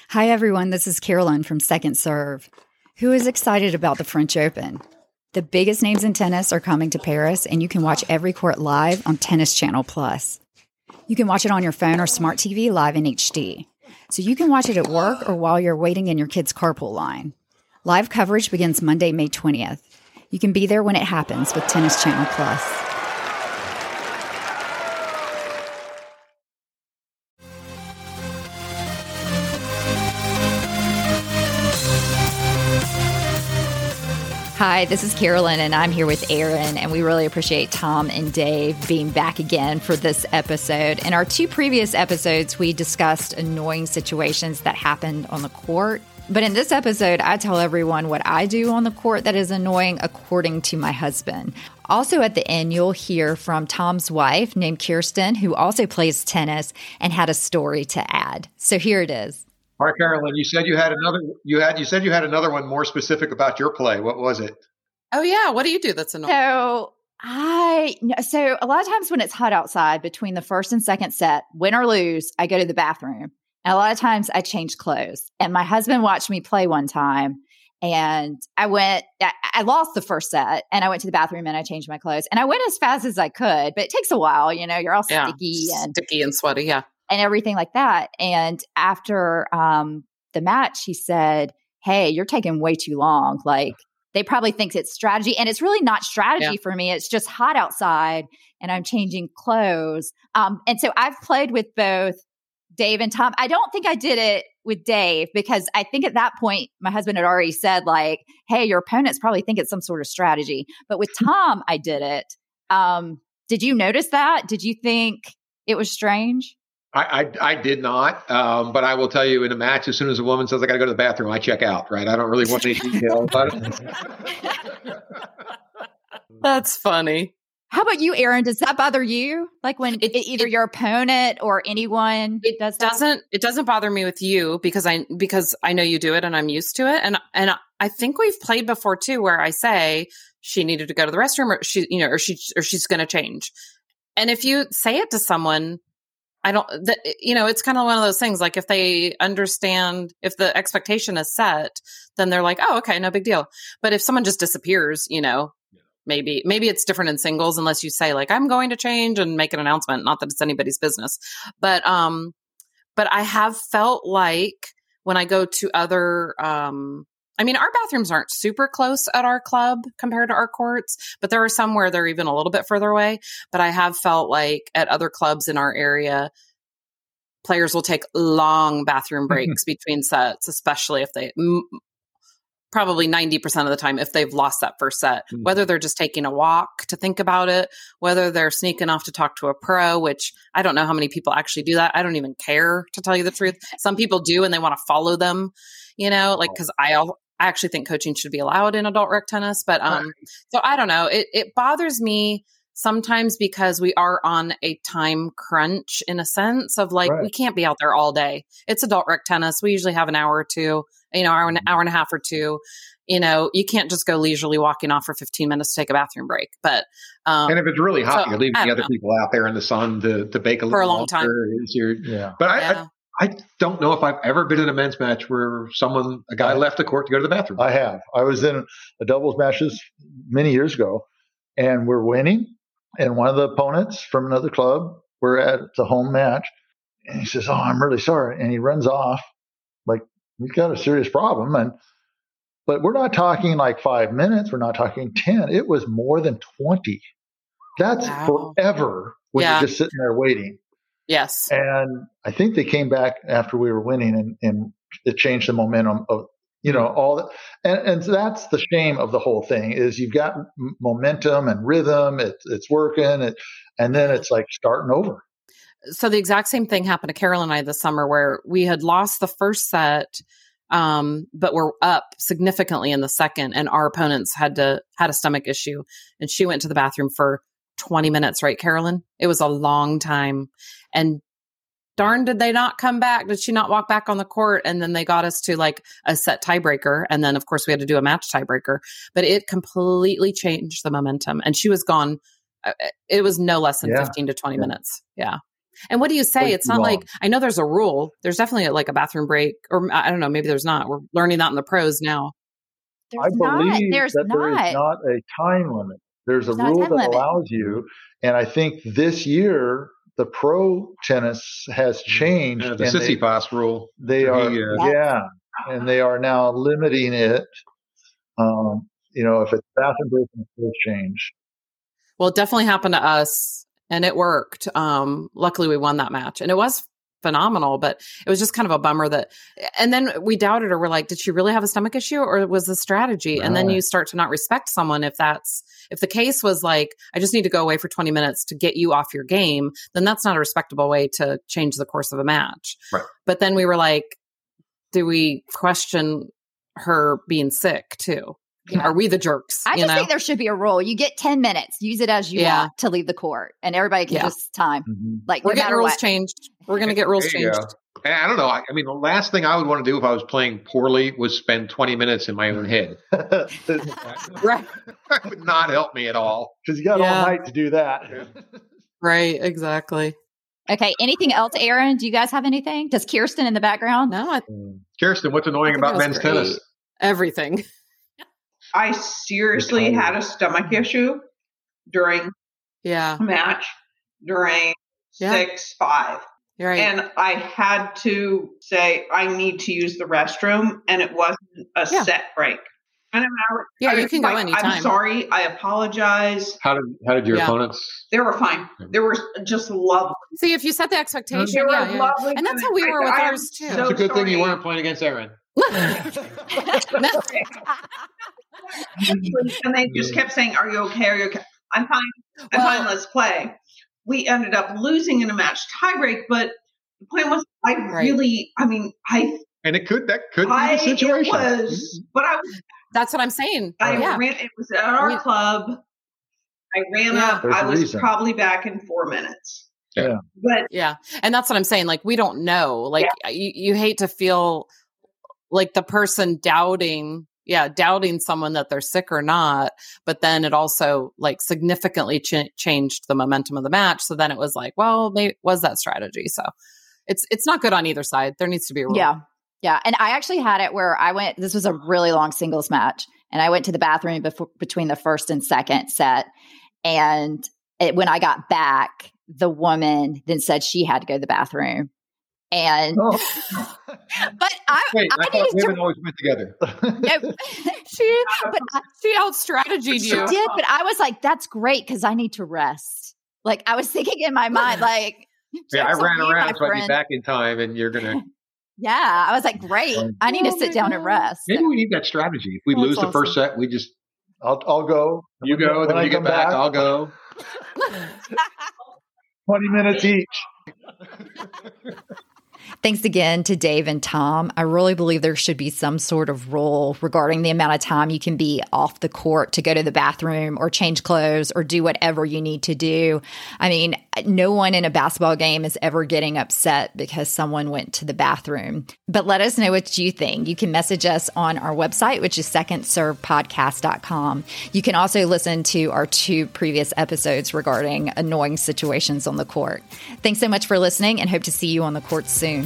Hi, everyone. This is Carolyn from Second Serve. Who is excited about the French Open? The biggest names in tennis are coming to Paris, and you can watch every court live on Tennis Channel Plus. You can watch it on your phone or smart TV live in HD. So you can watch it at work or while you're waiting in your kid's carpool line. Live coverage begins Monday, May 20th. You can be there when it happens with Tennis Channel Plus. Hi, this is Carolyn, and I'm here with Aaron, and we really appreciate Tom and Dave being back again for this episode. In our two previous episodes, we discussed annoying situations that happened on the court. But in this episode, I tell everyone what I do on the court that is annoying according to my husband. Also at the end, you'll hear from Tom's wife named Kirsten, who also plays tennis and had a story to add. So here it is. All right, Carolyn, you said you had another one more specific about your play. What was it? Oh yeah, what do you do that's annoying? So a lot of times when it's hot outside between the first and second set, win or lose, I go to the bathroom. And a lot of times I change clothes. And my husband watched me play one time, and I lost the first set, and I went to the bathroom and I changed my clothes. And I went as fast as I could, but it takes a while, you're all sticky and sweaty, yeah. And everything like that. And after the match, he said, "Hey, you're taking way too long. Like, they probably think it's strategy." And it's really not strategy for me. It's just hot outside and I'm changing clothes. And so I've played with both Dave and Tom. I don't think I did it with Dave because I think at that point, my husband had already said like, "Hey, your opponents probably think it's some sort of strategy." But with Tom, I did it. Did you notice that? Did you think it was strange? I did not, but I will tell you in a match, as soon as a woman says I got to go to the bathroom, I check out, right? I don't really want any detail about it. That's funny. How about you, Aaron? Does that bother you? Like when either your opponent or anyone does that? It doesn't bother me with you because I know you do it and I'm used to it. And I think we've played before too, where I say she needed to go to the restroom or she's going to change. And if you say it to someone, it's kind of one of those things, like if they understand, if the expectation is set, then they're like, oh, okay, no big deal. But if someone just disappears, maybe it's different in singles unless you say like, I'm going to change and make an announcement. Not that it's anybody's business, but I have felt like when I go to other, our bathrooms aren't super close at our club compared to our courts, but there are some where they're even a little bit further away. But I have felt like at other clubs in our area, players will take long bathroom breaks between sets, especially if they, probably 90% of the time, if they've lost that first set, whether they're just taking a walk to think about it, whether they're sneaking off to talk to a pro, which I don't know how many people actually do that. I don't even care, to tell you the truth. Some people do, and they want to follow them, because I actually think coaching should be allowed in adult rec tennis, but so I don't know. It bothers me sometimes because we are on a time crunch in a sense of like, we can't be out there all day. It's adult rec tennis. We usually have an hour or two, hour and a half or two. You can't just go leisurely walking off for 15 minutes to take a bathroom break. But and if it's really hot, you're leaving the other people out there in the sun to bake a little for a long time. But I don't know if I've ever been in a men's match where a guy left the court to go to the bathroom. I have. I was in a doubles matches many years ago, and we're winning. And one of the opponents from another club, we're at the home match, and he says, "Oh, I'm really sorry." And he runs off like, we've got a serious problem. But we're not talking like 5 minutes. We're not talking 10. It was more than 20. That's forever when you're just sitting there waiting. Yes. And I think they came back after we were winning and it changed the momentum of, all that. And so that's the shame of the whole thing is you've got momentum and rhythm. It's working. And then it's like starting over. So the exact same thing happened to Carol and I this summer where we had lost the first set, but we're up significantly in the second, and our opponents had a stomach issue, and she went to the bathroom for 20 minutes, right, Carolyn? It was a long time. And darn, did they not come back? Did she not walk back on the court? And then they got us to like a set tiebreaker. And then, of course, we had to do a match tiebreaker. But it completely changed the momentum. And she was gone. It was no less than 15 to 20 minutes. Yeah. And what do you say? way It's too not long. like, I know there's a rule. There's definitely like a bathroom break, or I don't know, maybe there's not. We're learning that in the pros now. I believe There's that there is not. not a time limit. There's a There's not a rule time that limit. allows you, and I think this year the pro tennis has changed. The and Sisyphus rule. they are, Yes. and they are now limiting it. If it's bathroom break, it's change. Well, it definitely happened to us and it worked. Luckily we won that match and it was phenomenal, but it was just kind of a bummer and then we doubted her. We're like, did she really have a stomach issue or was the strategy? And then you start to not respect someone. If the case was like, I just need to go away for 20 minutes to get you off your game, then that's not a respectable way to change the course of a match. Right. But then we were like, do we question her being sick too? Yeah. Are we the jerks? I just think there should be a rule. You get 10 minutes. Use it as you want to leave the court, and everybody can just time. Mm-hmm. Like we're no getting matter rules what. changed. We're going to get rules changed. I don't know. I mean, the last thing I would want to do if I was playing poorly was spend 20 minutes in my own head. Right. That would not help me at all. Because you got all night to do that. Right. Exactly. Okay. Anything else, Aaron? Do you guys have anything? Does Kirsten in the background? No. Kirsten, what's annoying about men's tennis? Everything. I seriously had a stomach issue during a match, during 6-5. You're right. And I had to say, I need to use the restroom, and it wasn't a set break. And you can go anytime. I'm sorry. I apologize. How did your opponents? They were fine. They were just lovely. See, if you set the expectation, They were lovely. And that's how we were with ours too. It's a good thing you weren't playing against Aaron. And they just kept saying, "Are you okay? Are you okay?" I'm fine. I'm fine. Let's play. We ended up losing in a match tiebreak, but the point was, and it could be the situation. That's what I'm saying. It was at our club. I ran up. I was probably back in 4 minutes. Yeah. But and that's what I'm saying. Like, we don't know. Like, you hate to feel like the person doubting someone that they're sick or not. But then it also like significantly changed the momentum of the match. So then it was like, well, maybe was that strategy? So it's not good on either side. There needs to be a rule. Yeah. Yeah. And I actually had it where this was a really long singles match, and I went to the bathroom between the first and second set. And when I got back, the woman then said she had to go to the bathroom. And, but I thought women always went together. She out-strategied you. She did, but I was like, that's great because I need to rest. Like, I was thinking in my mind, like, I ran around so I'd be back in time, and you're going to. Yeah, I was like, great. I need to sit down and rest. Maybe we need that strategy. If we lose the first set, we just. I'll go. You go, then when you get back, I'll go. 20 minutes each. Thanks again to Dave and Tom. I really believe there should be some sort of rule regarding the amount of time you can be off the court to go to the bathroom or change clothes or do whatever you need to do. I mean, no one in a basketball game is ever getting upset because someone went to the bathroom. But let us know what you think. You can message us on our website, which is secondservepodcast.com. You can also listen to our 2 previous episodes regarding annoying situations on the court. Thanks so much for listening, and hope to see you on the court soon.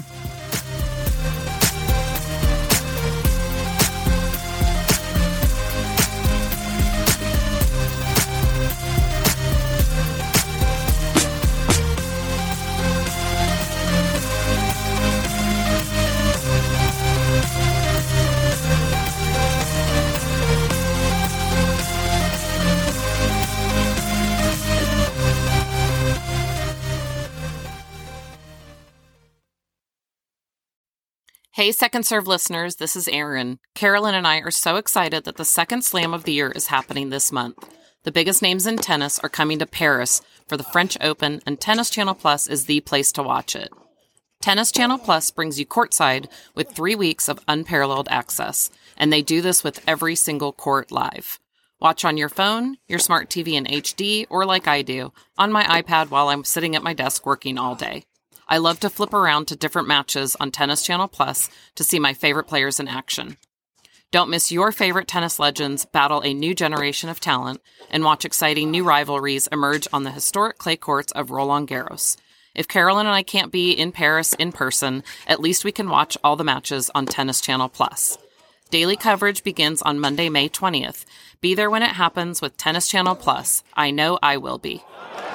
Hey, Second Serve listeners, this is Erin. Carolyn and I are so excited that the second slam of the year is happening this month. The biggest names in tennis are coming to Paris for the French Open, and Tennis Channel Plus is the place to watch it. Tennis Channel Plus brings you courtside with 3 weeks of unparalleled access, and they do this with every single court live. Watch on your phone, your smart TV in HD, or like I do, on my iPad while I'm sitting at my desk working all day. I love to flip around to different matches on Tennis Channel Plus to see my favorite players in action. Don't miss your favorite tennis legends battle a new generation of talent and watch exciting new rivalries emerge on the historic clay courts of Roland Garros. If Carolyn and I can't be in Paris in person, at least we can watch all the matches on Tennis Channel Plus. Daily coverage begins on Monday, May 20th. Be there when it happens with Tennis Channel Plus. I know I will be.